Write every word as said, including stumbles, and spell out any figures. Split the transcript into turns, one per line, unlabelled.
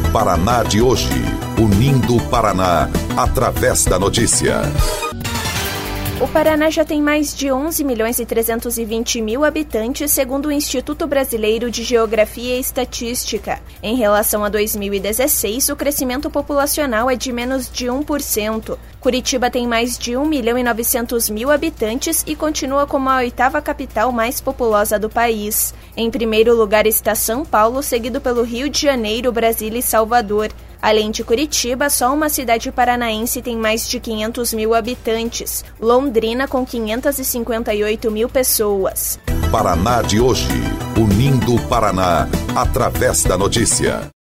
Paraná de hoje, unindo o Paraná através da notícia.
O Paraná já tem mais de onze milhões e trezentos e vinte mil habitantes, segundo o Instituto Brasileiro de Geografia e Estatística. Em relação a dois mil e dezesseis, o crescimento populacional é de menos de um por cento. Curitiba tem mais de um milhão e novecentos mil habitantes e continua como a oitava capital mais populosa do país. Em primeiro lugar está São Paulo, seguido pelo Rio de Janeiro, Brasília e Salvador. Além de Curitiba, só uma cidade paranaense tem mais de quinhentos mil habitantes, Londrina com quinhentos e cinquenta e oito mil pessoas.
Paraná de hoje, unindo o Paraná através da notícia.